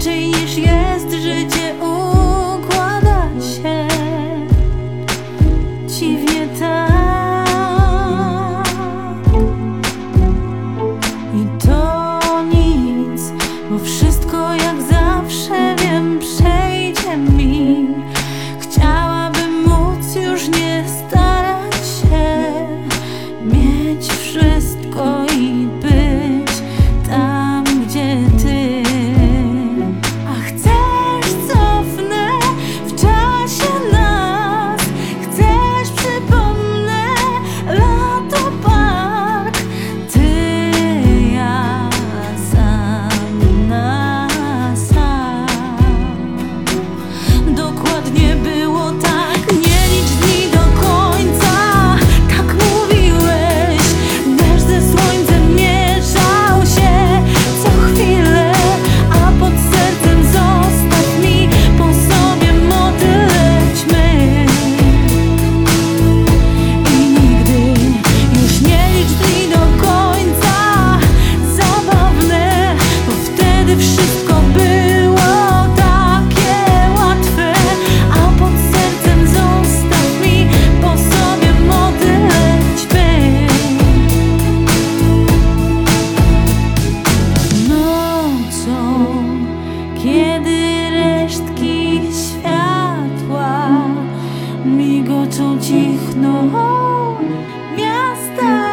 inaczej niż jest, życie układa się dziwnie tak. I to nic, bo wszystko jak zawsze wiem, przejdzie mi. Chciałabym móc już nie starać się, mieć wszystko i być tam, gdzie ty. A chcesz, cofnę w czasie nas. Chcesz, przypomnę lato, park. Ty, ja, sam na sam. Dokładnie było tak, nie licz dni do końca. Tak mówiłeś, deszcz ze słońcem mieszał się co chwilę, a pod sercem zostaw mi po sobie motylećmy. I nigdy już nie licz dni do końca. Zabawne, bo wtedy wszystko było takie łatwe, a pod sercem zostaw mi po sobie motylećmy. Nocą, kiedy resztki światła migotą, cichną miasta.